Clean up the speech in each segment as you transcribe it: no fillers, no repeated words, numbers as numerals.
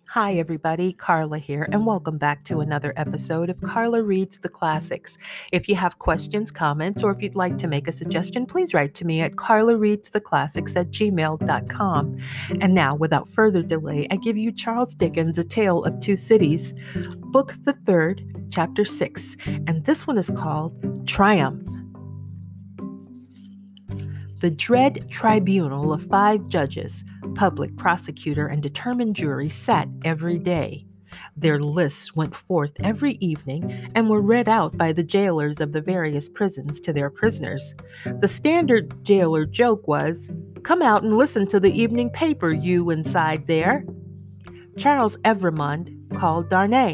Hi, everybody. Carla here, and welcome back to another episode of Carla Reads the Classics. If you have questions, comments, or if you'd like to make a suggestion, please write to me at carlareadstheclassics@gmail.com. And now, without further delay, I give you Charles Dickens' A Tale of Two Cities, Book the Third, Chapter 6, and this one is called Triumph. The dread tribunal of 5 judges, public prosecutor, and determined jury sat every day. Their lists went forth every evening and were read out by the jailers of the various prisons to their prisoners. The standard jailer joke was, "Come out and listen to the evening paper, you inside there." Charles Evremond called Darnay.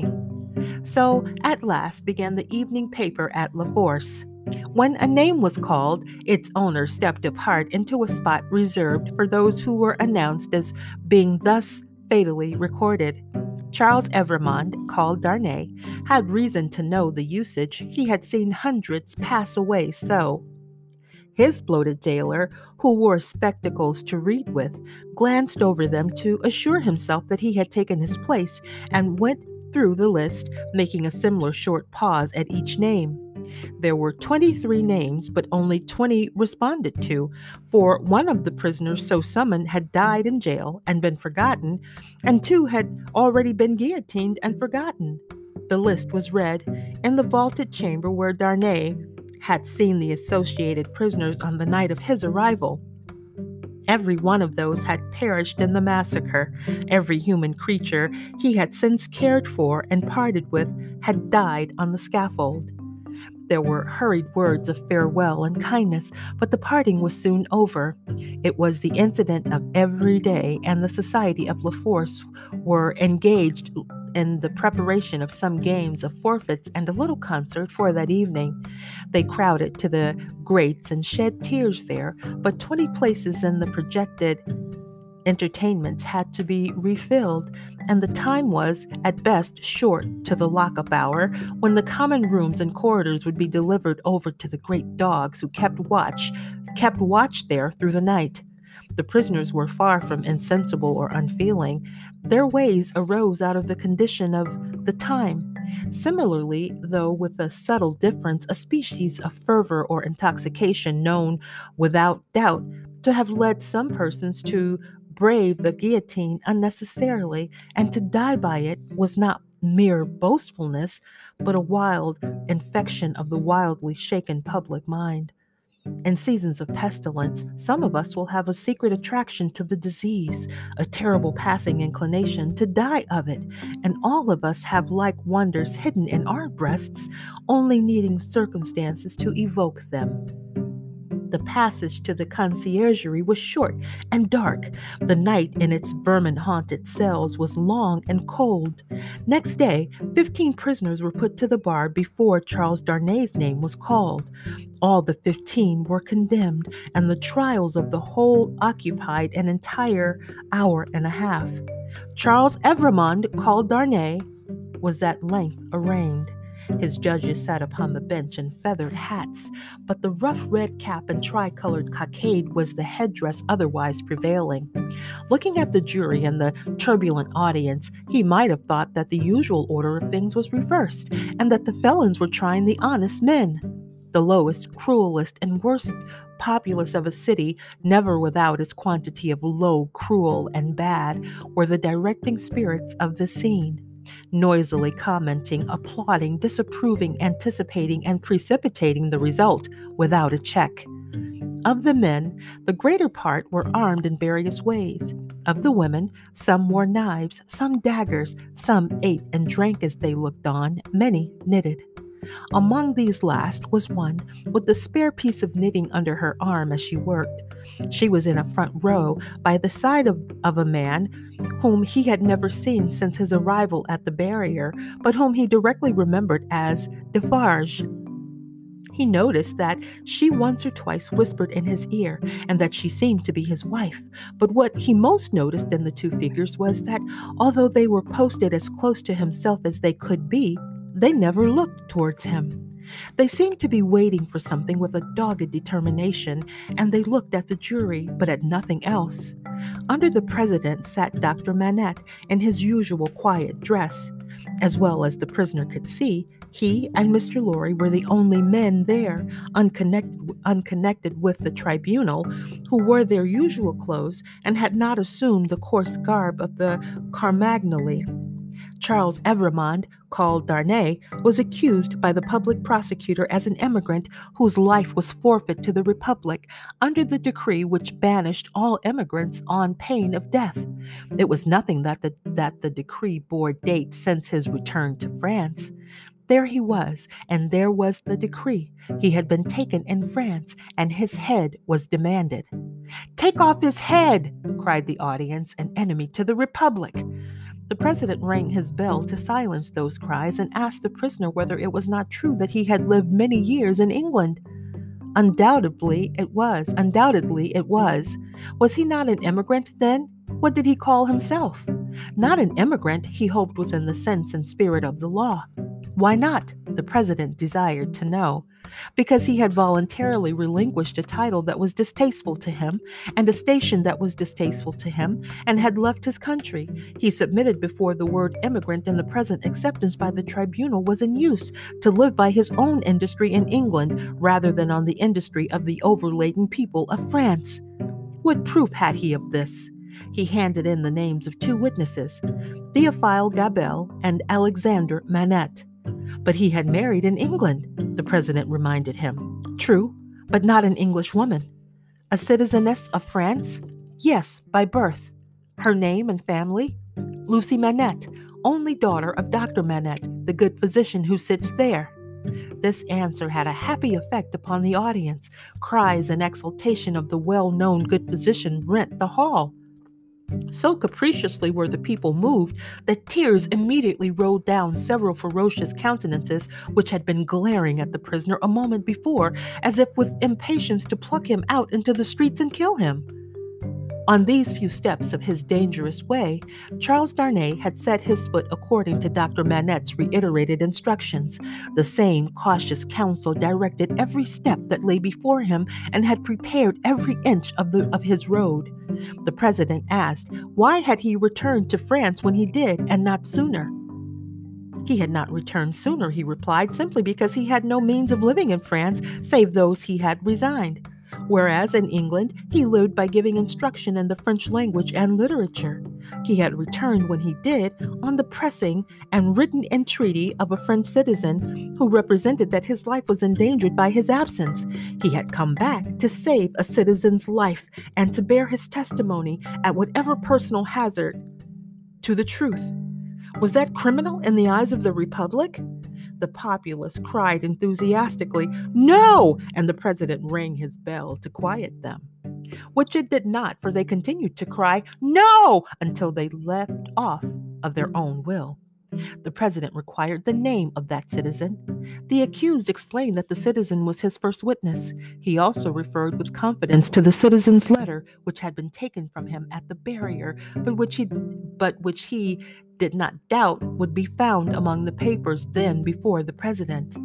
So at last began the evening paper at La Force. When a name was called, its owner stepped apart into a spot reserved for those who were announced as being thus fatally recorded. Charles Evremond, called Darnay, had reason to know the usage. He had seen hundreds pass away so. His bloated jailer, who wore spectacles to read with, glanced over them to assure himself that he had taken his place and went through the list, making a similar short pause at each name. There were 23 names, but only 20 responded to, for one of the prisoners so summoned had died in jail and been forgotten, and 2 had already been guillotined and forgotten. The list was read in the vaulted chamber where Darnay had seen the associated prisoners on the night of his arrival. Every one of those had perished in the massacre. Every human creature he had since cared for and parted with had died on the scaffold. There were hurried words of farewell and kindness, but the parting was soon over. It was the incident of every day, and the Society of La Force were engaged in the preparation of some games of forfeits and a little concert for that evening. They crowded to the grates and shed tears there, but 20 places in the projected entertainments had to be refilled, and the time was, at best, short to the lock-up hour, when the common rooms and corridors would be delivered over to the great dogs who kept watch there through the night. The prisoners were far from insensible or unfeeling. Their ways arose out of the condition of the time. Similarly, though with a subtle difference, a species of fervor or intoxication known without doubt to have led some persons to brave the guillotine unnecessarily, and to die by it was not mere boastfulness, but a wild infection of the wildly shaken public mind. In seasons of pestilence, some of us will have a secret attraction to the disease, a terrible passing inclination to die of it, and all of us have like wonders hidden in our breasts, only needing circumstances to evoke them. The passage to the conciergerie was short and dark. The night in its vermin-haunted cells was long and cold. Next day, 15 prisoners were put to the bar before Charles Darnay's name was called. All the 15 were condemned, and the trials of the whole occupied an entire hour and a half. Charles Evremond, called Darnay, was at length arraigned. His judges sat upon the bench in feathered hats, but the rough red cap and tricolored cockade was the headdress otherwise prevailing. Looking at the jury and the turbulent audience, he might have thought that the usual order of things was reversed, and that the felons were trying the honest men. The lowest, cruelest, and worst populace of a city, never without its quantity of low, cruel, and bad, were the directing spirits of the scene, noisily commenting, applauding, disapproving, anticipating, and precipitating the result without a check. Of the men, the greater part were armed in various ways. Of the women, some wore knives, some daggers, some ate and drank as they looked on, many knitted. Among these last was one with a spare piece of knitting under her arm as she worked. She was in a front row by the side of a man whom he had never seen since his arrival at the barrier, but whom he directly remembered as Defarge. He noticed that she once or twice whispered in his ear, and that she seemed to be his wife. But what he most noticed in the 2 figures was that, although they were posted as close to himself as they could be, they never looked towards him. They seemed to be waiting for something with a dogged determination, and they looked at the jury, but at nothing else. Under the president sat Dr. Manette in his usual quiet dress. As well as the prisoner could see, he and Mr. Lorry were the only men there, unconnected with the tribunal, who wore their usual clothes and had not assumed the coarse garb of the Carmagnole. Charles Evremond, called Darnay, was accused by the public prosecutor as an immigrant whose life was forfeit to the Republic under the decree which banished all immigrants on pain of death. It was nothing that the decree bore date since his return to France. There he was, and there was the decree. He had been taken in France, and his head was demanded. "Take off his head!" cried the audience, an enemy to the Republic. The president rang his bell to silence those cries and asked the prisoner whether it was not true that he had lived many years in England. Undoubtedly it was. Was he not an immigrant then? What did he call himself? Not an immigrant, he hoped, within the sense and spirit of the law. Why not? The president desired to know. Because he had voluntarily relinquished a title that was distasteful to him, and a station that was distasteful to him, and had left his country. He submitted before the word immigrant in the present acceptance by the tribunal was in use, to live by his own industry in England, rather than on the industry of the overladen people of France. What proof had he of this? He handed in the names of 2 witnesses, Theophile Gabelle and Alexander Manette. But he had married in England, the president reminded him. True, but not an English woman. A citizeness of France? Yes, by birth. Her name and family? Lucy Manette, only daughter of Dr. Manette, the good physician who sits there. This answer had a happy effect upon the audience. Cries and exultation of the well-known good physician rent the hall. So capriciously were the people moved that tears immediately rolled down several ferocious countenances which had been glaring at the prisoner a moment before, as if with impatience to pluck him out into the streets and kill him. On these few steps of his dangerous way, Charles Darnay had set his foot according to Dr. Manette's reiterated instructions. The same cautious counsel directed every step that lay before him and had prepared every inch of his road. The president asked, why had he returned to France when he did, and not sooner? He had not returned sooner, he replied, simply because he had no means of living in France save those he had resigned. Whereas in England, he lived by giving instruction in the French language and literature. He had returned when he did on the pressing and written entreaty of a French citizen who represented that his life was endangered by his absence. He had come back to save a citizen's life and to bear his testimony at whatever personal hazard to the truth. Was that criminal in the eyes of the Republic? The populace cried enthusiastically, "No!" and the president rang his bell to quiet them. Which it did not, for they continued to cry, "No!" until they left off of their own will. The president required the name of that citizen. The accused explained that the citizen was his first witness. He also referred with confidence to the citizen's letter, which had been taken from him at the barrier, but which he did not doubt would be found among the papers then before the president.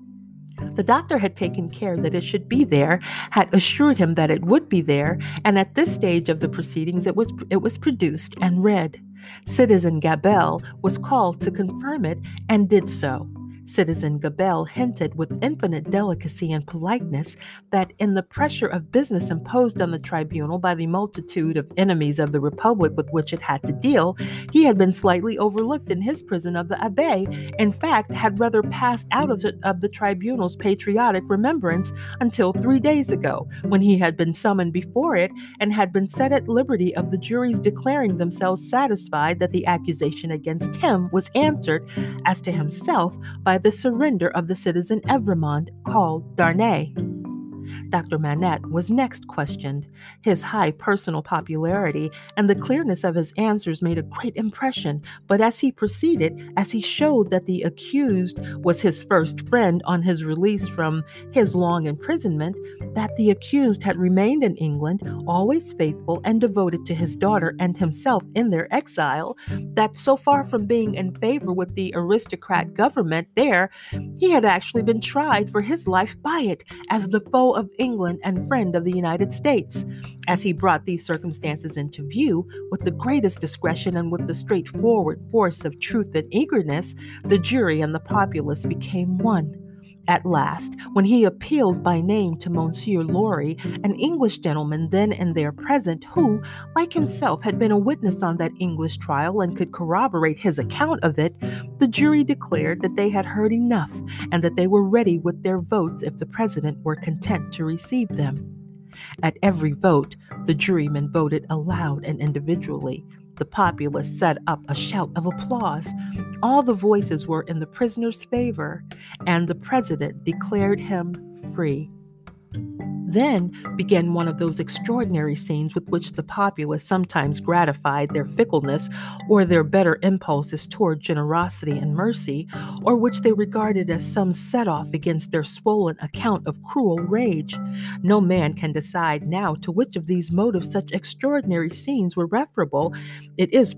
The doctor had taken care that it should be there, had assured him that it would be there, and at this stage of the proceedings it was produced and read. Citizen Gabelle was called to confirm it and did so. Citizen Gabelle hinted with infinite delicacy and politeness that in the pressure of business imposed on the tribunal by the multitude of enemies of the Republic with which it had to deal, he had been slightly overlooked in his prison of the Abbaye, in fact, had rather passed out of the tribunal's patriotic remembrance until 3 days ago, when he had been summoned before it and had been set at liberty of the juries declaring themselves satisfied that the accusation against him was answered, as to himself, by the surrender of the citizen Evremond, called Darnay. Dr. Manette was next questioned. His high personal popularity and the clearness of his answers made a great impression, but as he proceeded, as he showed that the accused was his first friend on his release from his long imprisonment, that the accused had remained in England, always faithful and devoted to his daughter and himself in their exile, that so far from being in favor with the aristocrat government there, he had actually been tried for his life by it as the foe of England and friend of the United States. As he brought these circumstances into view with the greatest discretion and with the straightforward force of truth and eagerness, the jury and the populace became one. At last, when he appealed by name to Monsieur Lorry, an English gentleman then and there present, who, like himself, had been a witness on that English trial and could corroborate his account of it, the jury declared that they had heard enough and that they were ready with their votes if the president were content to receive them. At every vote, the jurymen voted aloud and individually. The populace set up a shout of applause. All the voices were in the prisoner's favor, and the president declared him free. Then began one of those extraordinary scenes with which the populace sometimes gratified their fickleness or their better impulses toward generosity and mercy, or which they regarded as some set-off against their swollen account of cruel rage. No man can decide now to which of these motives such extraordinary scenes were referable. It is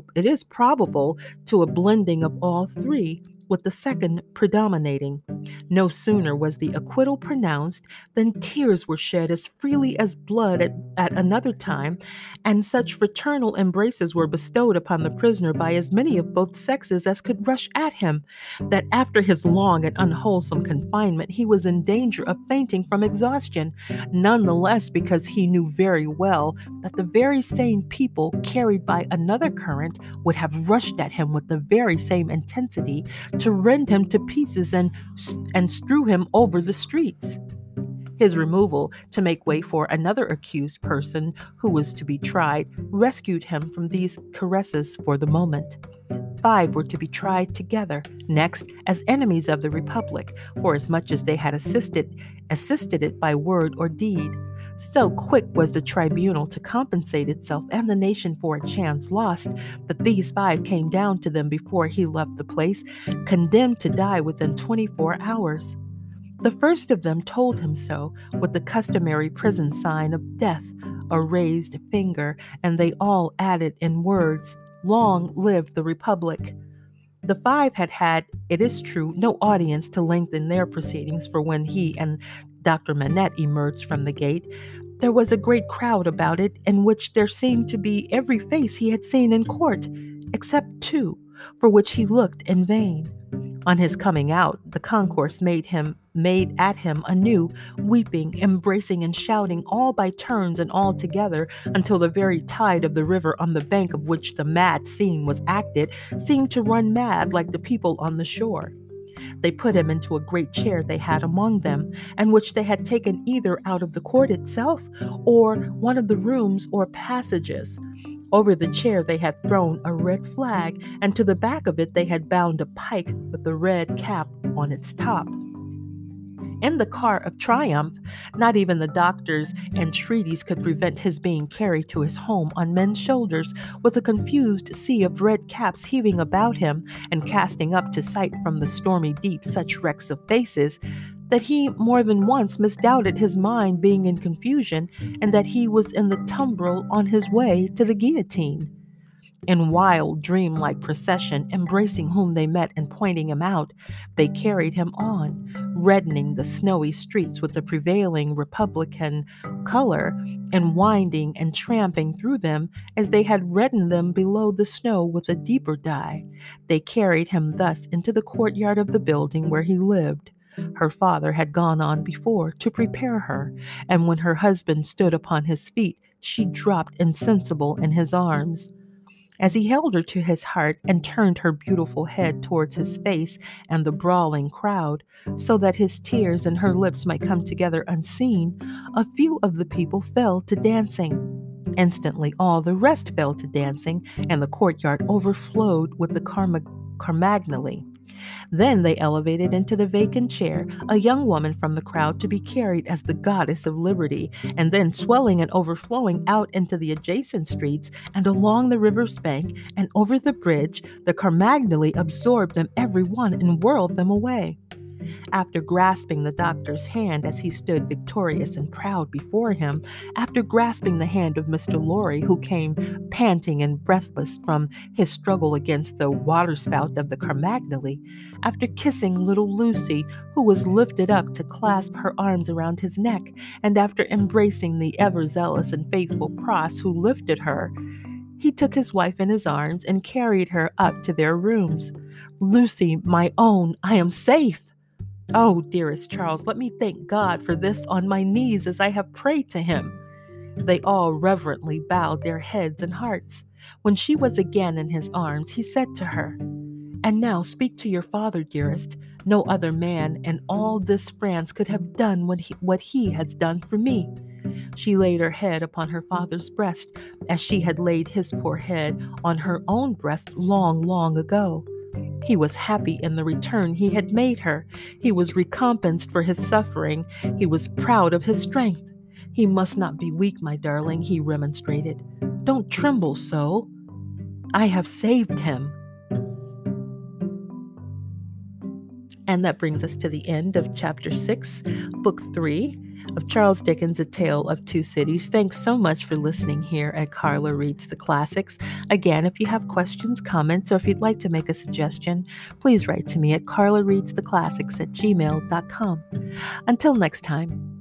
probable to a blending of all three, with the second predominating. No sooner was the acquittal pronounced than tears were shed as freely as blood at another time, and such fraternal embraces were bestowed upon the prisoner by as many of both sexes as could rush at him, that after his long and unwholesome confinement he was in danger of fainting from exhaustion, none the less because he knew very well that the very same people, carried by another current, would have rushed at him with the very same intensity to rend him to pieces and strew him over the streets. His removal to make way for another accused person who was to be tried rescued him from these caresses for the moment. 5 were to be tried together, next as enemies of the Republic, forasmuch as they had assisted it by word or deed. So quick was the tribunal to compensate itself and the nation for a chance lost, that these 5 came down to them before he left the place, condemned to die within 24 hours. The first of them told him so, with the customary prison sign of death, a raised finger, and they all added in words, "Long live the Republic." The 5 had, it is true, no audience to lengthen their proceedings, for when he and Dr. Manette emerged from the gate, there was a great crowd about it, in which there seemed to be every face he had seen in court, except 2, for which he looked in vain. On his coming out, the concourse made at him anew, weeping, embracing, and shouting, all by turns and all together, until the very tide of the river on the bank of which the mad scene was acted seemed to run mad like the people on the shore. They put him into a great chair they had among them, and which they had taken either out of the court itself, or one of the rooms or passages. Over the chair they had thrown a red flag, and to the back of it they had bound a pike with a red cap on its top. In the car of triumph, not even the doctor's entreaties could prevent his being carried to his home on men's shoulders, with a confused sea of red caps heaving about him and casting up to sight from the stormy deep such wrecks of faces, that he more than once misdoubted his mind being in confusion, and that he was in the tumbril on his way to the guillotine. In wild, dream-like procession, embracing whom they met and pointing him out, they carried him on, reddening the snowy streets with the prevailing Republican color, and winding and tramping through them as they had reddened them below the snow with a deeper dye. They carried him thus into the courtyard of the building where he lived. Her father had gone on before to prepare her, and when her husband stood upon his feet, she dropped insensible in his arms. As he held her to his heart and turned her beautiful head towards his face and the brawling crowd, so that his tears and her lips might come together unseen, a few of the people fell to dancing. Instantly all the rest fell to dancing, and the courtyard overflowed with the Carmagnole. Then they elevated into the vacant chair a young woman from the crowd to be carried as the goddess of liberty, and then swelling and overflowing out into the adjacent streets and along the river's bank and over the bridge, the Carmagnole absorbed them every one and whirled them away. After grasping the doctor's hand as he stood victorious and proud before him, after grasping the hand of Mr. Lorry, who came panting and breathless from his struggle against the waterspout of the Carmagnole, after kissing little Lucy, who was lifted up to clasp her arms around his neck, and after embracing the ever-zealous and faithful Pross, who lifted her, he took his wife in his arms and carried her up to their rooms. "Lucy, my own, I am safe! Oh, dearest Charles, let me thank God for this on my knees as I have prayed to him." They all reverently bowed their heads and hearts. When she was again in his arms, he said to her, "And now speak to your father, dearest. No other man in all this France could have done what he has done for me." She laid her head upon her father's breast, as she had laid his poor head on her own breast long, long ago. He was happy in the return he had made her. He was recompensed for his suffering. He was proud of his strength. "He must not be weak, my darling," he remonstrated. "Don't tremble so. I have saved him." And that brings us to the end of Chapter 6, Book 3 of Charles Dickens' A Tale of Two Cities. Thanks so much for listening here at Carla Reads the Classics. Again, if you have questions, comments, or if you'd like to make a suggestion, please write to me at carlareadstheclassics@gmail.com. Until next time.